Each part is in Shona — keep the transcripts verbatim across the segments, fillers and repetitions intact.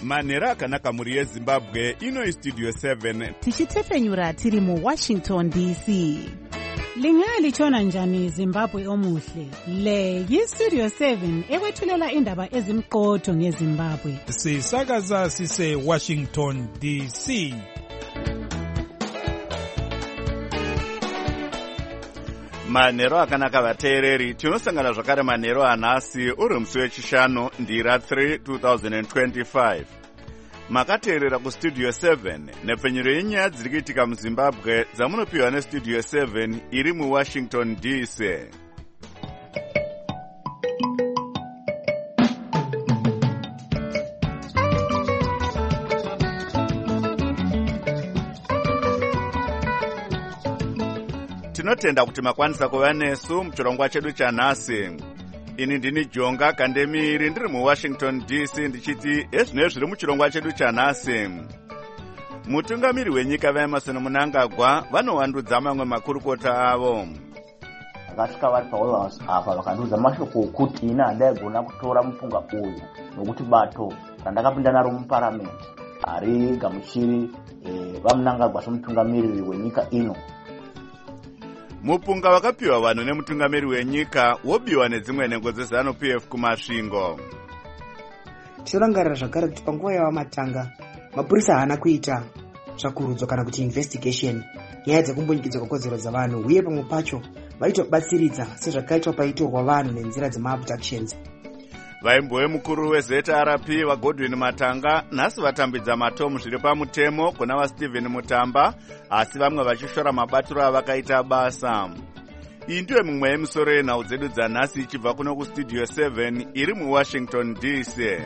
manhero akanaka mhuri yezimbabwe. Ino Studio seven tichitefenyura tiri mu Washington D C. Lingalitshona njani Zimbabwe omuhle? Le yi-Studio seven ekwethulela indaba ezimqotho ngeZimbabwe. Sisakaza sise Washington D C. manhero akanaka vateereri, tinosangana zvakare manhero anhasi uri musi wechishanu ndira three two thousand twenty-five. Makateerera kustudio seven nepfenyuro yenyaya dziri kuitika muzimbabwe dzamunopiwa nestudio seven iri muwashington D C. Tinotenda kuti makwanisa kuva nesu muchirongwa chedu chanhasi. Ini ndini Jonga Kandemiri ndiri muWashington D C ndichiti ezvinezvi zviri muchirongwa chedu chanhasi. Mutungamiri wenyika vaEmerson Mnangagwa vanowandudza mamwe makurukota avo. Vakasvika vari paWhite House apa vakandudza mashoko okuti ina handaigona kutora mupunga uyu nokuti bato randakapinda naro muparamende hari gamuchiri e, vaMnangagwa somutungamiriri wenyika ino. Mupunga wakapiwa vanhu nemutungamiri wenyika wobiwa nedzimwe nhengo dzeZanu P F kumasvingo. Tinorangarira zvakare kuti panguva yavamatanga mapurisa haana kuita tsvakurudzo kana kuti investigation nyaya dzekumbunyikidzwa kwekodzero dzavanhu uye pamwe pacho vaitobatsiridza sezvakaitwa paitorwa vanhu nenzira dzemaabductions. Vaimbowe mukuru weZ R P vaGodwin Matanga nhasi vatambidza matomu zviri pamutemo kuna vaStephen Mutamba, asi vamwe vachishora mabatiro avakaita basa. Iyi ndiyo mimwe yemisoro yenhau dzedu dzanhasi ichibva kuno kustudio seven iri muWashington D C.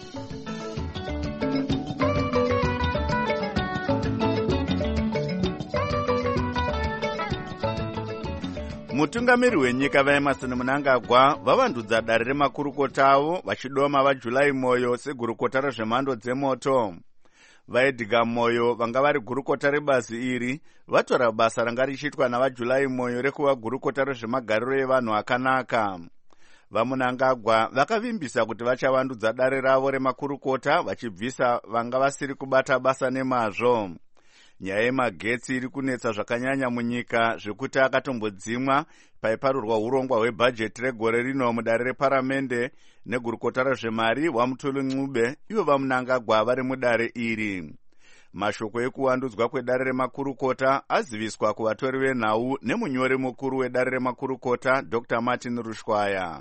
Mutungamiri wenyika vaEmerson Mnangagwa vavandudza dare remakurukota avo vachidoma vaJuly Moyo segurukota rezvemhando dzemoto. VaEdgar Moyo vanga vari gurukota rebazi iri vatora basa ranga richiitwa navaJuly Moyo rekuva gurukota rezvemagariro evanhu akanaka. VaMnangagwa vakavimbisa kuti vachavandudza dare ravo remakurukota vachibvisa vanga vasiri kubata basa nemazvo. Nyaya yemagetsi iri kunetsa zvakanyanya munyika zvekuti akatombodzimwa paiparurwa urongwa hwebhajeti regore rino mudare reparamende negurukota rezvemari waMutulu Ncube, ivo vaMnangagwa vari mudare iri. Mashoko ekuwandudzwa kwedare remakurukota aziviswa kuvatori venhau nemunyori mukuru wedare remakurukota Doctor Martin Rushwaya.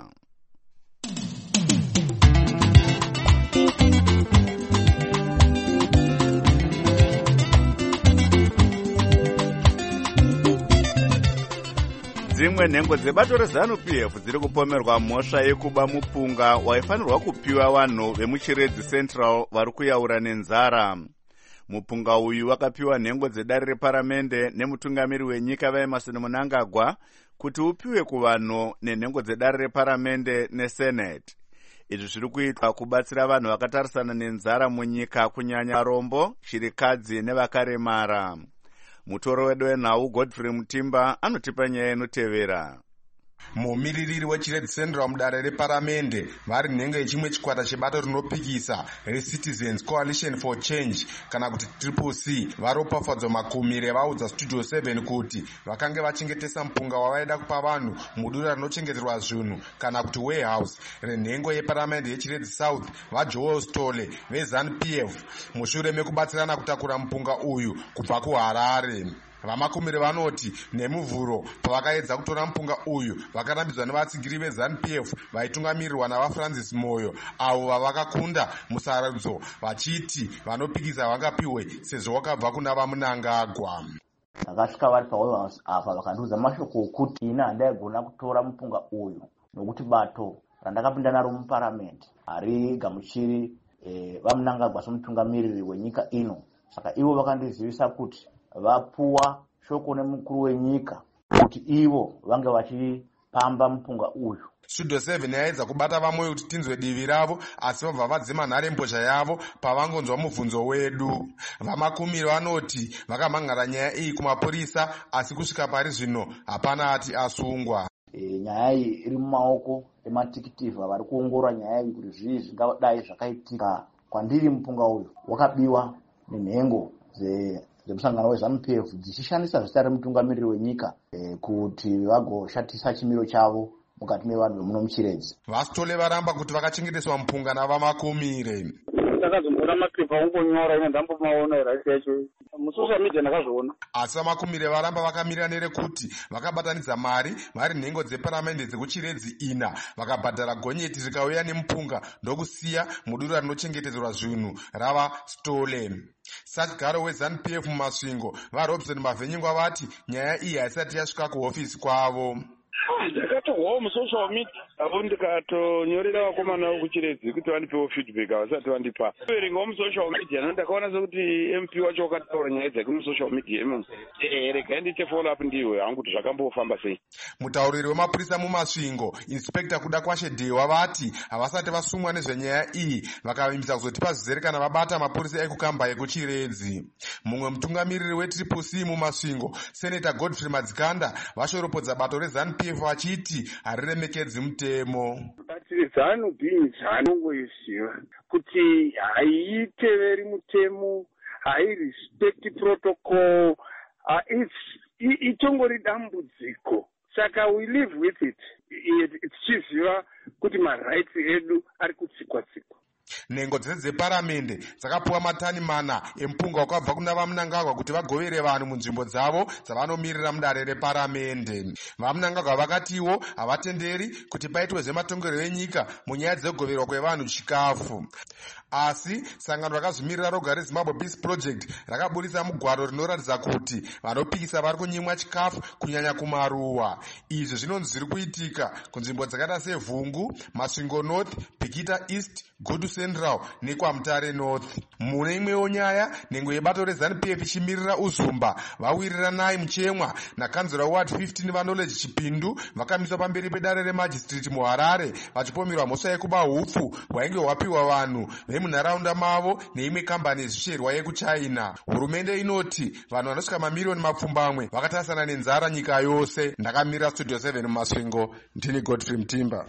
Dzimwe nhengo dzebato reZanu P F dziri kupomerwa mhosva yekuba mupunga waifanirwa kupiwa vanhu vemuchiredzi Central vari kuyaura nenzara. Mupunga uyu wakapiwa nhengo dzedare reparamende nemutungamiri wenyika vaEmerson Mnangagwa kuti upiwe kuvanhu nenhengo dzedare reparamende neSenate. Izvi zviri kuitwa kubatsira vanhu vakatarisana nenzara munyika, kunyanya varombo, chirikadzi nevakaremara. Mutoro wedu wenhau Godfrey Mutimba anotipa nyaya inotevera. Mumiririri wechiredzi Central mudare reparamende vari nhengo yechimwe chikwata chebato rinopikisa reCitizens Coalition for Change kana kuti Triple C varopafadzwa makumire vaudza Studio seven kuti vakange vachengetesa mupunga wavaida kupa vanhu mudura rinochengeterwa zvinhu kana kuti warehouse renhengo yeparamende yechiredzi South vaJoel Stole veZanu P F mushure mekubatsirana kutakura mupunga uyu kubva kuHarare. Vamakumire vanoti nemuvhuro pavakaedza kutora mupunga uyu vakarambidzwa nevatsigiri veZanu P F vaitungamirirwa navaFrancis Moyo avo vavakakunda musarudzo vachiti vanopikisa vangapiwe sezvo wakabva kuna vaMnangagwa. Vakasvika vari paWhite House apa vakandudza mashoko okuti ina handaigona kutora mupunga uyu nokuti bato randakapinda naro muparamende hari gamuchiri e, vaMnangagwa somutungamiriri wenyika ino. Saka ivo vakandizivisa kuti vapuwa shoko nemukuru wenyika kuti ivo vange vachipamba mupunga uyu. Studio seven yaedza kubata vamwe kuti tinzwe divi ravo, asi vabva vadzima nharembozha yavo pavangonzwa mubvunzo wedu. Vamakumiri vanoti vakamhangara nyaya iyi kumapurisa, asi kusvika pari zvino hapana ati asungwa. E, nyaya iyi iri mumaoko ematikitivu vari kuongorora nyaya iyi kuti zvii zvingadai zvakaitika kwandiri mupunga uyu wakabiwa nenhengo dzemusangano weZANU-P F dzichishandisa zita remutungamiriri wenyika e, kuti vagoshatisa chimiro chavo mukati mevanhu vemuno muchiredzi. Vasitole varamba kuti vakachengeteswa mupunga navamakumire. Ndakazomboona mapepa ongonyora ine ndambomaona raisi yacho musocial media ndakazviona. Asi vamakumire varamba vakamirira nerekuti vakabatanidza mari vari nhengo dzeparamende dzekuchiredzi ina vakabhadhara gonyeti rikauya nemupunga ndokusiya mudura rinochengetedzwa zvinhu rava stolen. Satigaro weZANU-P F mumasvingo vaRobson Mavhenyingwa vati nyaya iyi haisati yasvika kuhofisi kwavo. Ndakatohwawo musocial media avo ndikatonyorera vakomana vekuchiredzi kuti vandipewo feedback havasati vandipa. Kuverengawo musocial media ndakaona sekuti M P wacho wakataura nyaya dzake musocial media imomo. Eh, regai ndiite follow up ndiwe hangu kuti zvakambofamba sei. Mutauriri wemapurisa mumasvingo Inspector Kuda Kwashe Dewa vati havasati vasumwa nezvenyaya iyi vakavimbisa kuzotipa zvizere kana vabata mapurisa ekukamba ekuchiredzi. Mumwe mutungamiriri wetriple C mumasvingo Senator Godfrey Madzikanda vashoropodza bato reZANU-P F vachiti hariremekedzi mutemo. ZANU-P F zvanongoiziva kuti haiteveri mutemo, hairespect protocol, itongori dambudziko. Saka we live with it. Tichiziva kuti marights edu ari kutsikwa-tsikwa. Nhengo dzese dzeparamende dzakapuwa matani mana emupunga wakabva kuna vamunangagwa kuti vagovere vanhu munzvimbo dzavo dzavanomirira mudare reparamende. Vamunangagwa vakatiwo havatenderi kuti paitwe zvematongerero enyika munyaya dzegoverwa kwevanhu chikafu. Asi sangano rakazvimirira roga reZimbabwe Peace Project rakaburitsa mugwaro rinoratidza kuti vanopikisa vari kunyimwa chikafu kunyanya kumaruwa. Izvi zvinonzi zviri kuitika kunzvimbo dzakaita seVhungu, Masvingo North, Bikita East, Gudu Central nekwaMutare North. Mune imwewo nyaya, nhengo yebato reZANU-P F ichimirira Uzumba vawirira naye muchemwa nakanzura Ward fifteen vaKnowledge Chipindu vakamiswa pamberi pedare remajistrate muHarare vachipomerwa mhosva yekuba hupfu hwainge hwapiwa vanhu vemunharaunda mavo neimwe kambani yezvisherwa yekuChina. Hurumende inoti vanhu vanosvika mamiliyoni mapfumbamwe vakatasana nenzara nyika yose. Ndakamirira Studio seven mumasvingo, ndini Godfrey Mtimba.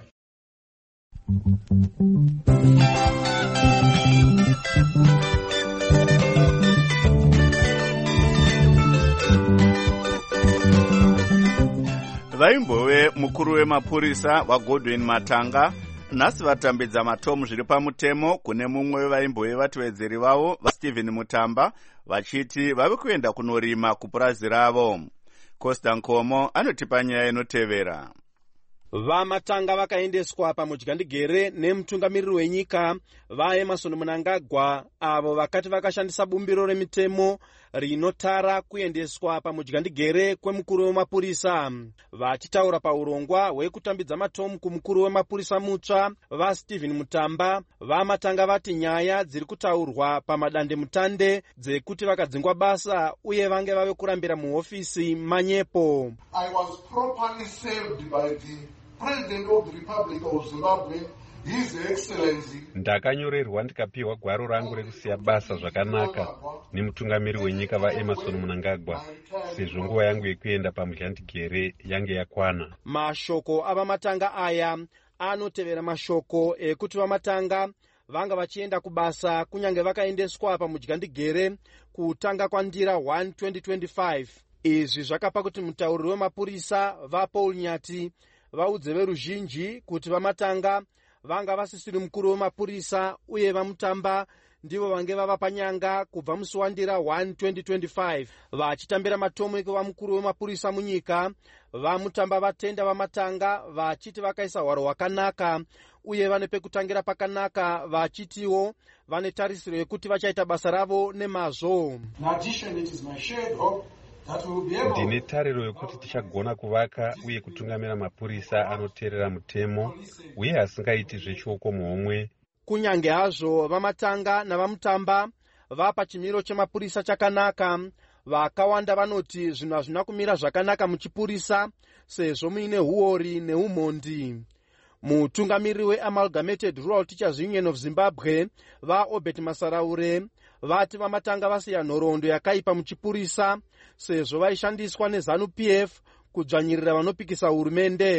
Vaimbove mukuru wemapurisa waGodwin Matanga nhasi vatambidza matomu zviri pamutemo kune mumwe wevaimbove vatevedzeri vavo vaStephen Mutamba vachiti vave kuenda kunorima kupurazi ravo. Costa Nkomo anotipa nyaya inotevera. Vamatanga vakaendeswa pamudyandigere nemutungamiriri wenyika vaEmmerson Mnangagwa avo vakati vakashandisa bumbiro remitemo rinotara kuendeswa pamudyandigere kwemukuru wemapurisa. Vachitaura paurongwa hwekutambidza matomu kumukuru wemapurisa mutsva vaStephen Mutamba, vamatanga vati nyaya dziri kutaurwa pamadande mutande dzekuti vakadzingwa basa uye vange vave kurambira muhofisi manyepo. I was properly saved by the President of the Republic of Zimbabwe, His Excellency. Ndakanyorerwa ndikapiwa gwaro rangu rekusiya basa zvakanaka nemutungamiriri wenyika vaEmmerson Mnangagwa sezvo nguva yangu yekuenda pamudyandigere yange yakwana. Mashoko avamatanga aya anotevera mashoko ekuti vamatanga vanga vachienda kubasa kunyange vakaendeswa pamudyandigere kutanga kwandira one twenty twenty-five. Izvi zvakapa kuti mutauriri wemapurisa vaPaul Nyati vaudze veruzhinji kuti vamatanga vanga vasisiri mukuru wemapurisa uye vaMutamba ndivo vange vava panyanga kubva musi wandira one twenty twenty-five. Vachitambira matomu ekuva mukuru wemapurisa munyika, vaMutamba vatenda vamatanga vachiti vakaisa hwaro hwakanaka uye vane pekutangira pakanaka vachitiwo vane tarisiro yekuti vachaita basa ravo nemazvo. Ndine tariro yokuti tichagona kuvaka uye kutungamira mapurisa anoteerera mutemo uye asingaiti zvechioko muhomwe. Kunyange hazvo vamatanga navaMutamba vapa chimiro chemapurisa chakanaka, vakawanda vanoti zvinhu hazvina kumira zvakanaka muchipurisa sezvo muine huori neumhondi. Mutungamiriri weAmalgamated Rural Teachers Union of Zimbabwe vaObert Masaraure vati vamatanga vasiya nhoroondo yakaipa muchipurisa sezvo vaishandiswa neZANU-P F kudzvanyirira vanopikisa hurumende.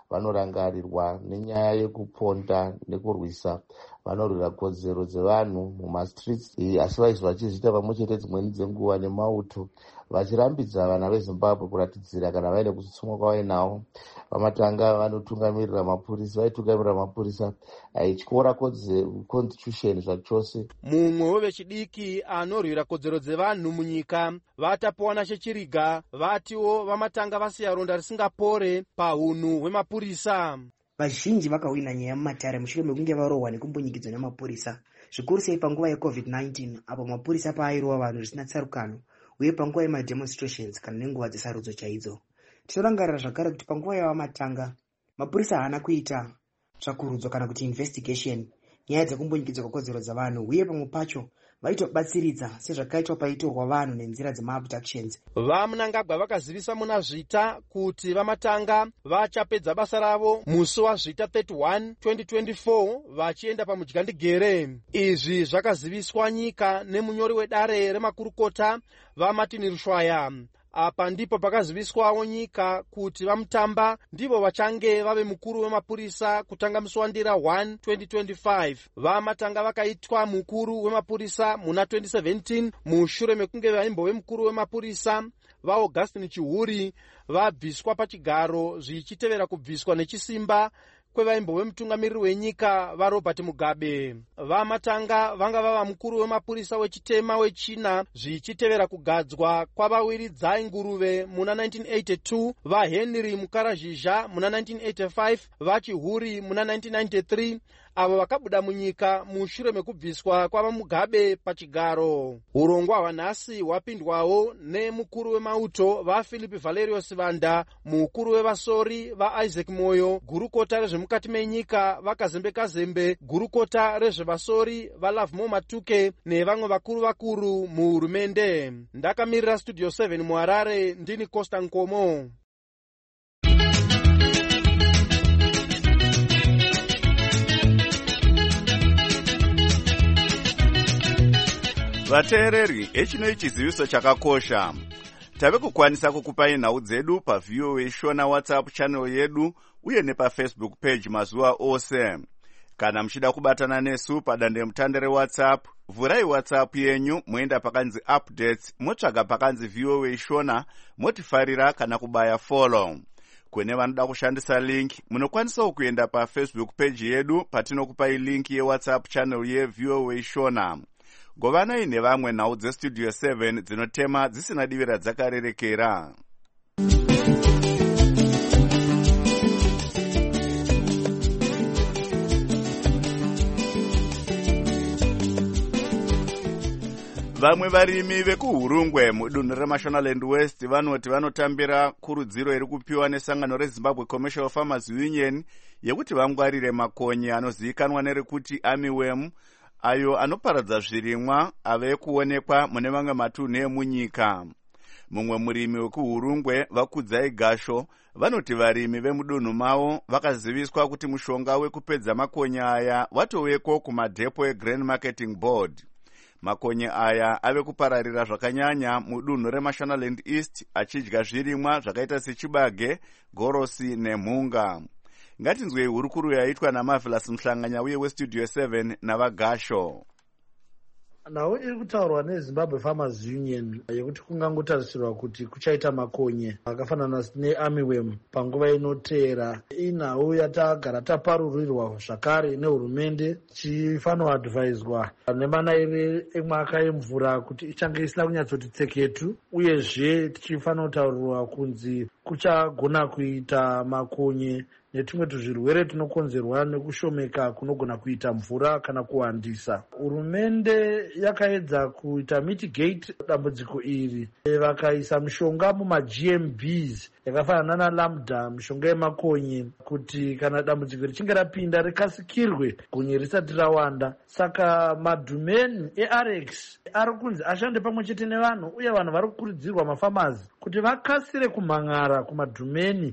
vanorangarirwa nenyaya yekuponda nekurwisa vanorwira kodzero dzevanhu mumastreets, asi vaizvi vachizviita pamwe chete dzimweni dzenguva nemauto, vachirambidza vana vezimbabwe kuratidzira kana vaine kutsutsumwa kwavainawo. Vamatanga vanotungamirira mapurisa vaitungamirira mapurisa aityora constitution zvachose. Mumwe wevechidiki anorwira kodzero dzevanhu munyika vatapuwana chechiriga vatiwo vamatanga vasiya ronda risingapore paunhu hwemapurisa. Vazhinji vakawina nyaya mumatare mushure mekunge varohwa nekumbunyikidzwa namapurisa, zvikuru sei panguva yecovid nineteen apo mapurisa paairohwa vanhu zvisina tsarukano, uye panguva yemademonstrations kana nenguva dzesarudzo chaidzo. Tinorangarira zvakare kuti panguva yavamatanga mapurisa haana kuita tsvakurudzo kana kuti investigation nyaya dzekumbunyikidzwa kwekodzero dzavanhu, uye pamwe pacho vaitobatsiridza sezvakaitwa paitorwa vanhu nenzira dzemaabductions. VaMnangagwa vakazivisa muna Zvita kuti vamatanga vachapedza basa ravo musi waZvita thirty-one twenty twenty-four vachienda pamudyandegere. Izvi zvakaziviswa nyika nemunyori wedare remakurukota vaMartin Rushwaya. Apa ndipo pakaziviswawo nyika kuti vamutamba ndivo vachange vave mukuru wemapurisa kutanga musi wandira one twenty twenty-five. Vamatanga vakaitwa mukuru wemapurisa muna twenty seventeen mushure mekunge vaimbove mukuru wemapurisa vaAugustine Chihuri vabviswa pachigaro zvichitevera kubviswa nechisimba kwevaimbove mutungamiriri wenyika vaRobert Mugabe. Vamatanga vanga vava mukuru wemapurisa wechitema wechina zvichitevera kugadzwa kwavawiridza nguruve muna nineteen eighty-two, vaHenry Mukarajizha muna nineteen eighty-five, vaChihuri muna nineteen ninety-three, avo vakabuda munyika mushure mekubviswa kwavaMugabe pachigaro. Urongwa hwanhasi hwapindwawo nemukuru wemauto vaPhilip Valerius Vanda, mukuru wevasori vaIsaac Moyo, gurukota rezvemukati menyika vaKazembe Kazembe, gurukota rezvevasori vaLovemore Matuke nevamwe vakuru vakuru muhurumende. Ndakamirira Studio seven muHarare ndini Costa Nkomo. Vateereri, echino chiziviso chakakosha. Tave kukwanisa kukupai nhau dzedu pa V O A Shona WhatsApp channel yedu uye nepa Facebook page mazuva ose. Kana mchida kubatana nesu padande mutande reWhatsApp, vurai WhatsApp yenyu muenda pakanzi updates, motsvaga pakanzi V O A Shona, motifarira kana kubaya follow. Kune vanoda kushandisa link, munokwanisa kuenda pa Facebook page yedu patinokupai link ye WhatsApp channel ye V O A Shona. Govanai nevamwe nhau dzeStudio seven dzinotema dzisina divira dzakarerekera. Vamwe varimi vekuHurungwe mudunhu reMashonaland West vanoti vanotambira kurudziro iri kupiwa nesangano reZimbabwe Commercial Farmers Union yekuti vangwarire makonye anozivikanwa nerekuti armyworm, ayo anoparadza zvirimwa ave kuonekwa mune mamwe matunhu emunyika. Mumwe murimi wekuHurungwe Vakudzai Gasho vanoti varimi vemudunhu mavo vakaziviswa kuti mushonga wekupedza makonye aya watoveko kumadhepo eGrain Marketing Board. Makonye aya ave kupararira zvakanyanya mudunhu reMashonaland East achidya zvirimwa zvakaita sechibage, gorosi nemhunga. Ngatinzwei hurukuru yaitwa naMarvelous Mhlanganya uye weStudio seven navaGasho. Nhau iri kutaurwa neZimbabwe Farmers Union yekuti kungangotarisirwa kuti kuchaita makonye akafanana nearmyworm panguva inoteera. Inhau yatagara taparurirwa zvakare nehurumende tichifanira advaiswa nemanaire emwaka emvura kuti ichange isina kunyatsoti tseketu, uyezve tichifanira kutaurirwa kunzi kuchagona kuita makonye netumwe tuzvirwere tunokonzerwa nekushomeka kunogona kuita mvura kana kuwandisa. Hurumende yakaedza kuita mitigate dambudziko iri, vakaisa mishonga muma-G M Bs yakafanana naLambda, mishonga yemakonye, kuti kana dambudziko richinge rapinda rikasikirwe gonye risati rawanda. Saka madhumeni eRx ari kunzi ashande pamwe chete nevanhu, uye vanhu vari kukurudzirwa mafamazi kuti vakasire kumhangara kumadhumeni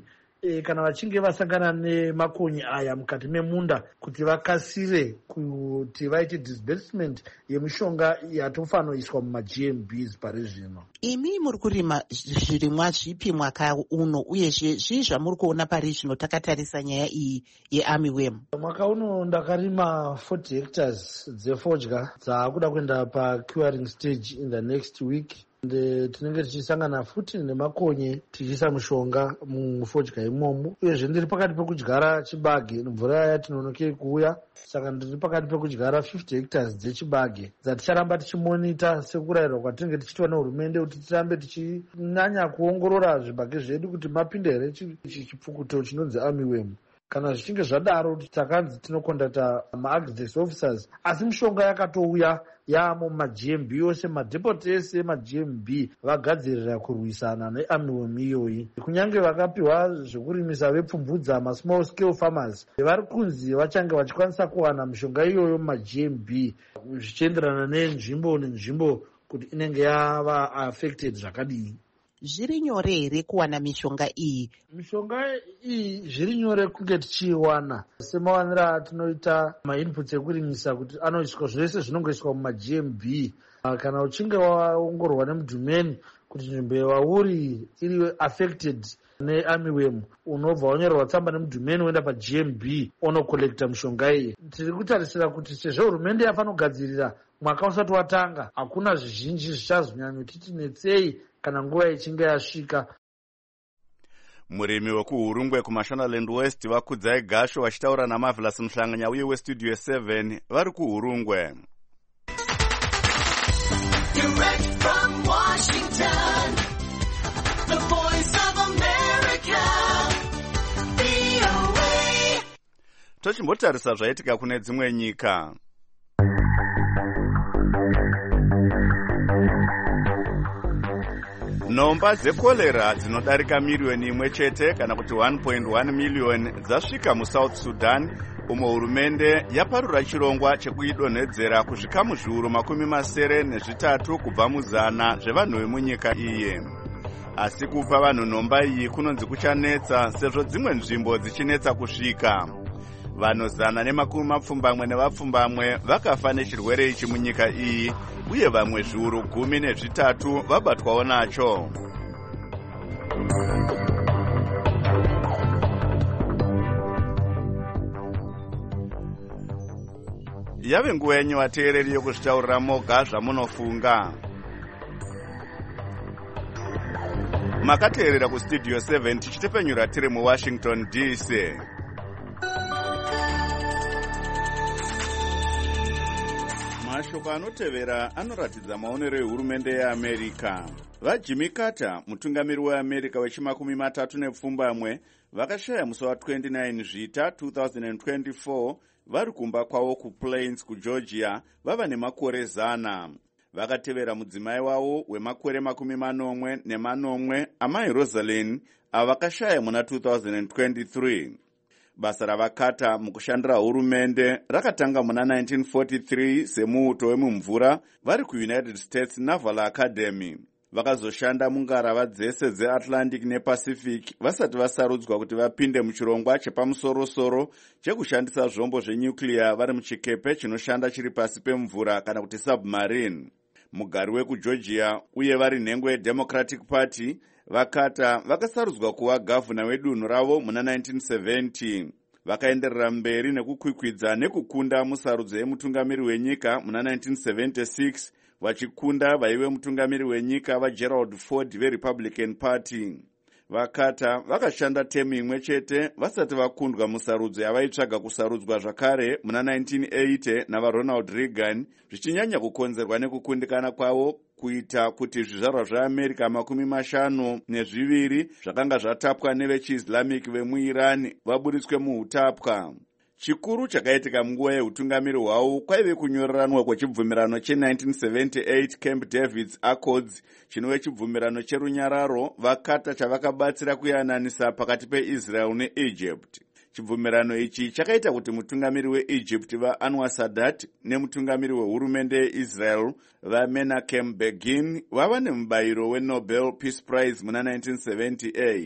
e, kana vachinge vasangana nemakonye aya mukati memunda kuti vakasire kuti vaite disbursement yemishonga yatofanoiswa mumag M Bs pari zvino. Imi muri kurima zvirimwa zvipi mwaka uno uyezve zvii zvamuri kuona pari zvino takatarisa nyaya iyi yearmyworm? Mwaka uno ndakarima forty hectares dzefodya dzaakuda kuenda pacuring stage in the next week. Tinenge tichisangana futi nemakonye tichiisa mushonga mufodya imomo. Uyezve ndiri pakati pekudyara chibage, mvura yatinonokei kuuya, saka ndiri pakati pekudyara fifty hectares dzechibage dzaticharamba tichimonita sekurayirwa kwatinenge tichiitwa nehurumende kuti tirambe tichinyanya kuongorora zvibage zvedu kuti mapinde here chipfukuto chinonzi armyworm. Kana zvichinge zvadaro takanzi tinokondata ma-access officers, asi mishonga yakatouya yaamo mumag M B ose, madhepoti ese emag M B vagadzirira kurwisana nearmyworm iyoyi. Kunyange vakapiwa zvekurimisa vepfumbudza ma-small scale farmers vari kunzi vachange vachikwanisa kuwana mishonga iyoyo mumag M B zvichienderana nenzvimbo nenzvimbo kuti inenge yava affected zvakadii. Zviri nyore here kuwana mishonga iyi? Mishonga iyi zviri nyore kunge tichiiwana semawanira atinoita mainputs ekurimisa kuti anoiswa zvese zvinongoiswa mumag M B. Kana uchinge waongororwa nemudhumeni kuti nzvimbo yauri iri affected nearmyworm, unobva wanyorerwa tsamba nemudhumeni woenda pag M B onokolekta mishonga iyi. Tiri kutarisira kuti sezvo hurumende yafanogadzirira mwaka usati watanga, hakuna zvizhinji zvichazonyanya titi netsei kana nguva ichinge yasvika. Murimi wekuhurungwe kuMashonaland West vakudzai Gasho vachitaura naMarvelous Muhlanganya uye weStudio seven vari kuhurungwe. Direct from Washington, the voice of America, V O A. Tochimbotarisa zvaitika kune dzimwe nyika. Nomba dzekolera dzinodarika miliyoni imwe chete kana kuti one point one million dzasvika muSouth Sudan, umo hurumende yaparura chirongwa chekuidonhedzera kuzvikamu zviuru makumi masere nezvitatu kubva muzana zvevanhu vemunyika iyi. Asi kupa vanhu nomba iyi kunonzi kuchanetsa sezvo dzimwe nzvimbo dzichinetsa kusvika. Vanhu zana nemakumi mapfumbamwe nevapfumbamwe vakafa nechirwere ichi munyika iyi, uye vamwe zviuru gumi nezvitatu vabatwawo nacho. Yave nguva yenyu vateereri yokuzvitaurira moga zvamunofunga. Makateerera kuStudio seven tichitepenyura tiri muWashington D C. Mashoko anotevera anoratidza maonero ehurumende yeAmerica. VaJimmy Carter, mutungamiri weAmerica wechimakumi matatu nepfumbamwe, vakashaya musi wa29 Zvita two thousand twenty-four vari kumba kwavo kuPlains kuGeorgia vava nemakore zana. Vakatevera mudzimai wavo wemakore makumi manomwe nemanomwe amai Rosalind avakashaya muna two thousand twenty-three. Basa ravakata mukushandira hurumende rakatanga muna nineteen forty-three semuuto wemumvura vari kuUnited States Naval Academy. Vakazoshanda mungarava dzese dzeAtlantic nePacific vasati vasarudzwa kuti vapinde muchirongwa chepamusorosoro chekushandisa zvombo zvenyuclear vari muchikepe chinoshanda chiri pasi pemvura kana kuti submarine. Mugari wekuGeorgia uye vari nhengo yeDemocratic Party vakata vakasarudzwa kuva gavhuna wedunhu ravo muna nineteen seventy. Vakaenderera mberi nekukwikwidza nekukunda musarudzo yemutungamiri wenyika muna nineteen seventy-six, vachikunda vaive mutungamiri wenyika vaGerald Ford veRepublican Party. Vakata vakashanda temu imwe chete vasati vakundwa musarudzo yavaitsvaga kusarudzwa zvakare muna nineteen eighty navaRonald Reagan, zvichinyanya kukonzerwa nekukundikana kwavo kuita kuti zvizvarwa zveAmerica makumi mashanu nezviviri zvakanga zvatapwa nevechiislamic vemuIran vaburitswe muutapwa. Chikuru chakaitika munguva yeutungamiri hwavo kwaive kunyoreranwa kwechibvumirano che-nineteen seventy-eight Camp David's Accords, chinove chibvumirano cherunyararo vakata chavakabatsira kuyananisa pakati peIsrael neEgypt. Chibvumirano ichi chakaita kuti mutungamiri weEgypt vaAnwar Sadat nemutungamiri wehurumende yeIsrael vaMenachem Begin vava nemubayiro weNobel Peace Prize muna nineteen seventy-eight.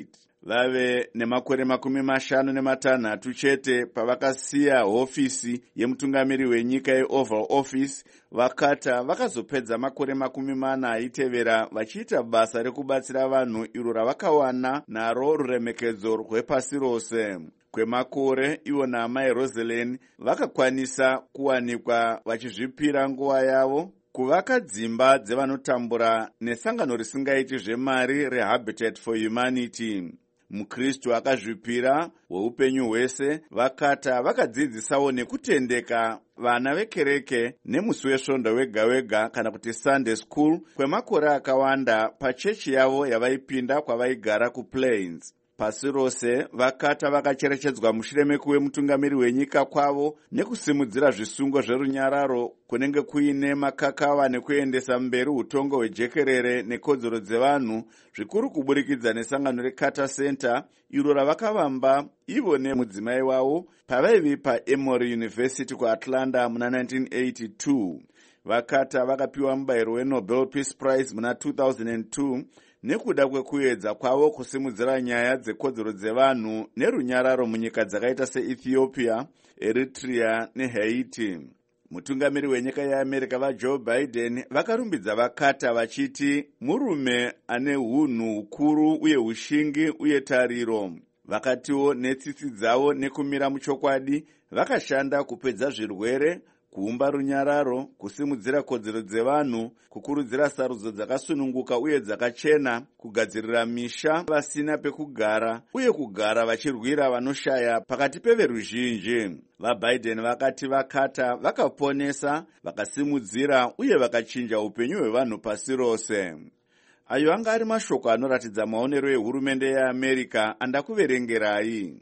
vave nemakore makumi mashanu nematanhatu chete pavakasiya hofisi yemutungamiri wenyika yeoval office. Vakata vakazopedza makore makumi mana aitevera vachiita basa rekubatsira vanhu iro ravakawana naro ruremekedzo rwepasi rose. Kwemakore ivo naamai Rosalind vakakwanisa kuwanikwa vachizvipira nguva yavo kuvaka dzimba dzevanotambura nesangano risingaiti zvemari reHabitat for Humanity. Mukristu akazvipira weupenyu hwese. Vakata vakadzidzisawo nekutendeka vana vekereke nemusi wesvondo wega wega kana kuti Sunday school kwemakore akawanda pachechi yavo yavaipinda kwavaigara kuPlains. Pasi rose Vakata vakacherechedzwa mushure mekuve mutungamiri wenyika kwavo nekusimudzira zvisungo zverunyararo kunenge kuine makakava nekuendesa mberi utongo hwejekerere nekodzero dzevanhu, zvikuru kuburikidza nesangano reCarter Center iro ravakavamba ivo nemudzimai wavo pavaivi paEmory University kuAtlanta muna nineteen eighty-two. Vakata vakapiwa mubayiro weNobel Peace Prize muna two thousand two nekuda kwekuedza kwavo kusimudzira nyaya dzekodzero dzevanhu nerunyararo munyika dzakaita seEthiopia, Eritrea neHaiti. Mutungamiri wenyika yeAmerica vaJoe Biden vakarumbidza Vakata vachiti murume ane hunhu hukuru uye ushingi uye tariro. Vakatiwo netsitsi dzavo nekumira muchokwadi vakashanda kupedza zvirwere, kuumba runyararo, kusimudzira kodzero dzevanhu, kukurudzira sarudzo dzakasununguka uye dzakachena, kugadzirira misha vasina pekugara uye kugara vachirwira vanoshaya pakati peveruzhinji. VaBiden vakati Vakata vakaponesa, vakasimudzira uye vakachinja upenyu hwevanhu pasi rose. Ayo anga ari mashoko anoratidza maonero ehurumende yeAmerica andakuverengerai.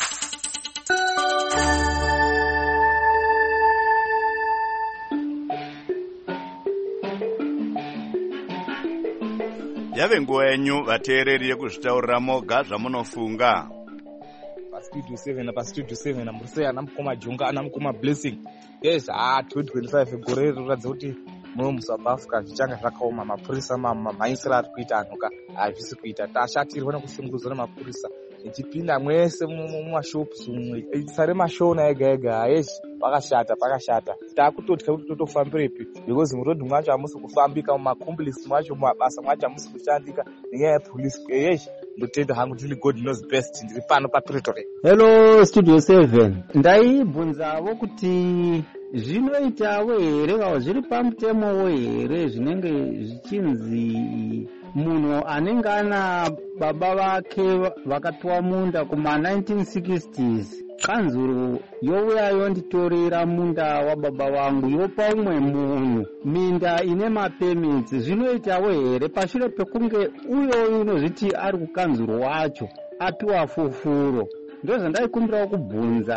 Yave nguva yenyu vateereri yekuzvitaurira moga zvamunofunga. Pastudio seven pastudio seven murisei ana mukoma Jonga ana mukoma Blessing. Yes, ah twenty twenty-five gore rinoratidza kuti muno muSouth Africa zvichanga zvakaoma. Mapurisa mamaisira ari kuita anhuka hazvisi kuita. Tashatirwa nekushungurudzwa nemapurisa ichipinda mwese mumashops umwe sare mashona ega ega. Yes, pakashata pakashata. Takutotya kuti totofambirepi because murodhi mwacho hamusi kufambika, mumakomplisi mwacho mumabasa mwacho hamusi kushandika nenyaya yepolisi. Yes, ndotenda hangu ndini God knows best. Ndiri pano paPretoria. Hello Studio seven. Ndaibvunzavo kuti zvinoitawo here kana zviri pamutemo here zvinenge zvichinzi munhu anenge ana baba vake vakatwa munda kuma nineteen sixties kanzuro youya yonditorera munda wababa vangu yopa umwe munhu minda ine mapemiti. Zvinoitawo here pashure pekunge uyo unozviti ari kukanzuro wacho apiwa fufuro? Ndozvandaikumbirawo kubvunza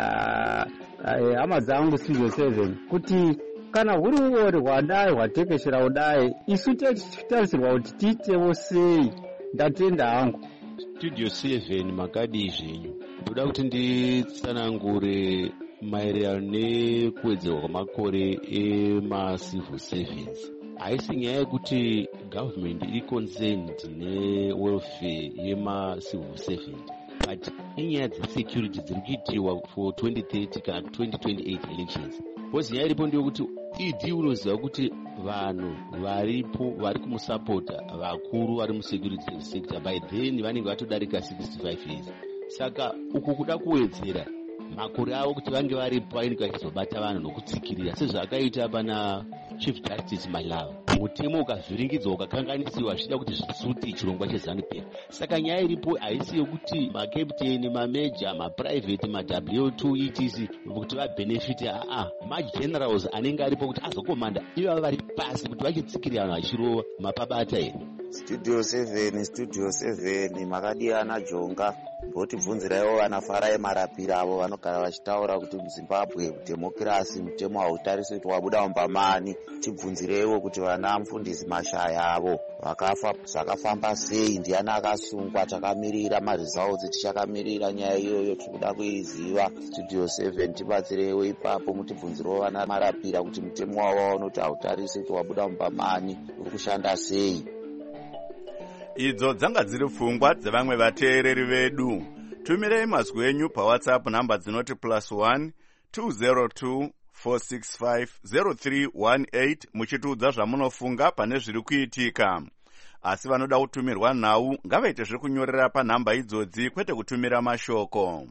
hama dzangu Studio seven kuti kana huri uori hwadai hwatekeshera kudai isu tichitarisirwa kuti tiitewo sei? Ndatenda hangu. Studio seven makadi zvenyu ndoda kuti nditsanangure maererano nekuwedzerwa kwamakore emacivil servants. Haisi nyaya yekuti government iri concerned newelfare yemacivil servant, but inyaya dzesecurity dziri kuitirwa for twenty thirty kana twenty twenty-eight elections. Because nyaya iripo ndeyekuti idi unoziva kuti vanhu varipo vari kumusapota vakuru vari musecurity sector by then vanenge vatodarika sixty-five years. Saka uku kuda kuwedzera makore avo kuti vange varipo ainge vachizobata vanhu nokutsikirira sezvakaita pana Chief Justice Malava. Mutemo ukavhiringidzwa ukakanganisiwa zvida kuti zvisute chirongwa cheZANU-P F. Saka nyaya iripo haisi yokuti makapteni, mameja, maprivate, maW two etc kuti vabenefite. Aa, magenerals anenge aripo kuti azokomanda ivo vari pasi kuti vachitsikirira vanhu vachirova mapabata here. Studio seven Studio seven makadiyana Jonga votibvunziraiwo vanafarai marapiro avo vanogara vachitaura kuti muZimbabwe demokirasi mutemo hautariswi kuti wabuda umbamani. Tibvunzireiwo kuti vana mufundisi Mashaya avo vakafa zvakafamba sei, ndiani akasungwa, takamirira maresults, tichakamirira nyaya iyoyo tikuda kuiziva. Studio seven tibatsireiwo ipapo mutibvunzirewo vana marapira kuti mutemo wavo unoti hautariswi kuti wabuda umbamani uri kushanda sei. idzo dzanga dziri pfungwa dzevamwe vateereri vedu. Tumirei mazwi enyu paWhatsApp namba dzinoti plus one two zero two four six five zero three one eight muchitiudza zvamunofunga pane zviri kuitika. Asi vanoda kutumirwa nhau ngavaite zvekunyorera panhamba idzodzi kwete kutumira mashoko.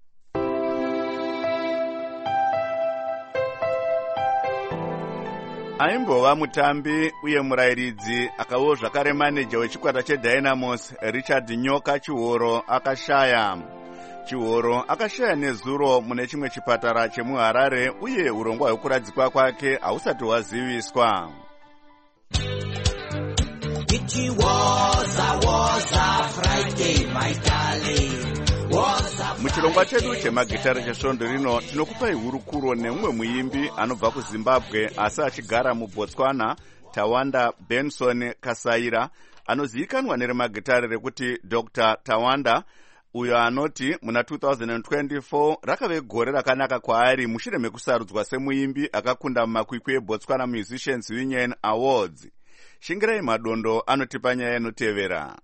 Aimbova mutambi uye murairidzi akawo zvakare maneja wechikwata cheDynamos Richard Nyoka Chihoro akashaya. Chihoro akashaya nezuro mune chimwe chipatara chemuHarare uye urongwa hwekuradzikwa kwake hausati hwaziviswa. It was a was a Friday, my darling. Muchirongwa chedu chemagitare chesvondo rino tinokupai hurukuro nemumwe muimbi anobva kuZimbabwe asi achigara muBotswana, Tawanda Benson Kasaira, anozivikanwa neremagitare rekuti Doctor Tawanda, uyo anoti muna two thousand twenty-four rakave gore rakanaka kwaari mushure mekusarudzwa semuimbi akakunda mumakwikwi eBotswana Musicians Union Awards. Shingirai madondo anotipa nyaya inotevera.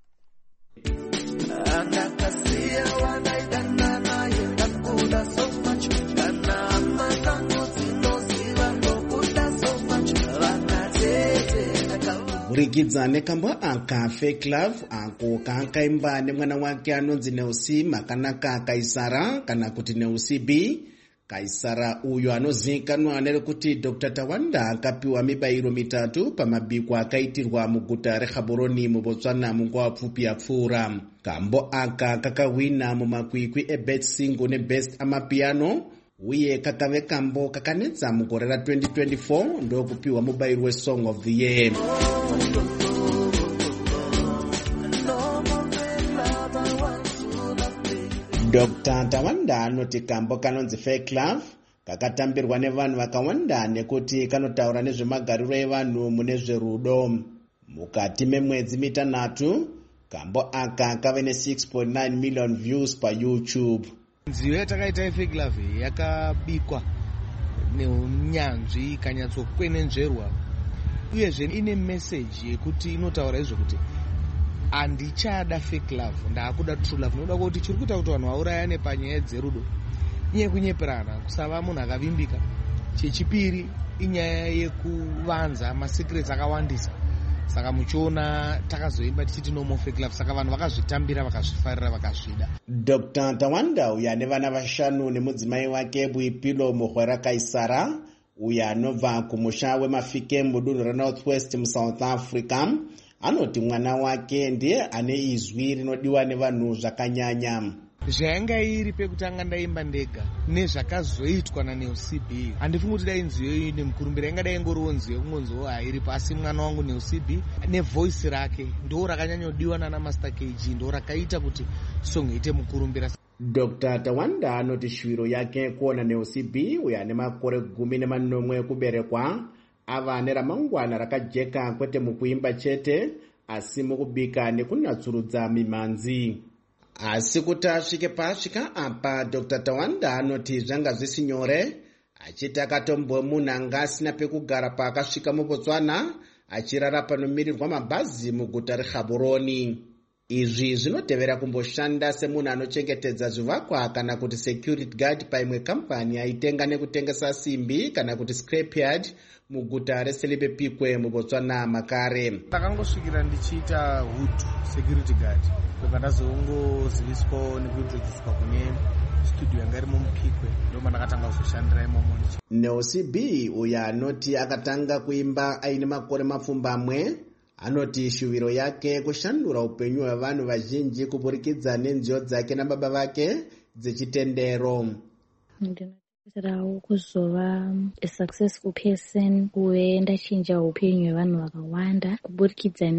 Burikidza nekambwa aka Fake Love ako kaakaimba nemwana wake anonzi Neusi Makanaka Kaisara kana kuti Neusi B. Kaisara uyo anozivikanwa nerekuti Doctor Tawanda akapiwa mibairo mitatu pamabiko akaitirwa muguta reGaborone muBotswana munguva pfupi yapfuura. Kambo aka kakawina mumakwikwi eBest Single neBest Amapiano uye kakave kambo kakanetsa mugore ra twenty twenty-four ndokupiwa mubairo weSong of the Year. Doctor Tawanda anoti kambo kanonzi Fake Love kakatambirwa nevanhu vakawanda nekuti kanotaura nezvemagariro evanhu mune zverudo. Mukati memwedzi mitanhatu kambo aka kave ne six point nine million views pa YouTube. Nziyo yatakaita yeFake Love yakabikwa neunyanzvi ikanyatsokwenenzverwa uyezve ine message yekuti inotaura izvo kuti handichada Fake Love, ndaakuda True Love. Noda kuti chiri kuita kuti vanhu vaurayane panyaya dzerudo inyaya yekunyeperana, kusava munhu akavimbika. Chechipiri inyaya yekuvanza masecrets akawandisa. Saka muchiona takazoimba tichiti no more Fake Love, saka vanhu vakazvitambira vakazvifarira vakazvida. Doctor Tawanda uya nevana vashanu nemudzimai wake Buipilo Muhwera Kaisara uya anobva kumusha weMafike mudunhu reNorthwest muSouth Africa anoti mwana wake ndiye ane izwi rinodiwa nevanhu zvakanyanya. Zvayanga iri pekutanga ndaimba ndega nezvakazoitwa naNeusi B. Handifungi kuti dai nziyo iyi nemukurumbira ingadai ingoriwo nziyo kungonziwo hairi pasi mwana wangu Neusi B nevoice rake ndo rakanyanyodiwa nana Master K G, ndo rakaita kuti song ite mukurumbira. Doctor Tawanda anoti shwiro yake kuona Neusi B uya ane makore gumi nemanomwe ekuberekwa ava neramangwana rakajeka kwete mukuimba chete asi mukubika nekunatsurudza mimanzi. Asi kuti asvike paasvika apa Doctor Tawanda anoti zvanga zvisi nyore, achiti akatombwe munhu anga asina pekugara paakasvika muBotswana achirara panomirirwa mabhazi muguta reGaborone. Izvi zvinotevera kumboshanda semunhu anochengetedza zvivakwa kana kuti security guard paimwe kampani aitenga nekutengesa simbi kana kuti scrapyard muguta reSelibe Pikwe muBotswana makare. Takangosvikira ndichiita hood security guard kwega ndazongoziviswa nekuintroducwa kune studio yanga iri muPikwe, ndomba ndakatanga kuzoshandira imomo. Neusi B uya anoti akatanga kuimba aine makore mapfumbamwe anoti shuviro yake kushandura upenyu hwevanhu vazhinji kuburikidza nenziyo dzake nababa vake dzechitendero. Ndinotarirawo kuzova a successful person uye ndachinja upenyu hwevanhu vakawanda kuburikidza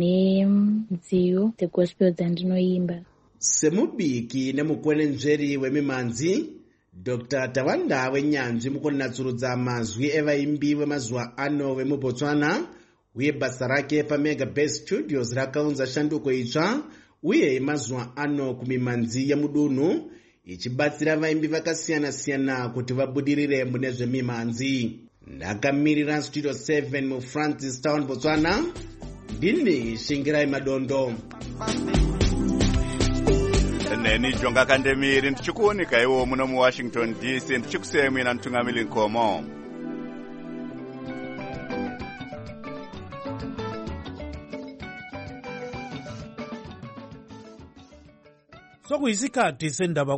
nenziyo dzegospel dzandinoimba. Semubiki nemukwenenzveri wemimanzi, Doctor Tawanda wenyanzvi mukunatsurudza mazwi evaimbi vemazuva ano vemuBotswana uye basa rake paMega Best Studios rakaunza shanduko itsva uye mazuva ano kumimanzi yemudunhu ichibatsira vaimbi vakasiyana siyana kuti vabudirire mune zvemimanzi. Ndakamirira Studio seven muFrancis Town Botswana, ndini Shingirai Madondo. neni Jonga Kandemiri ndichikuonika iwo muno mu Washington D C ndichikusemi na Mtungamili Nkomo. sokuyisikhathi sendaba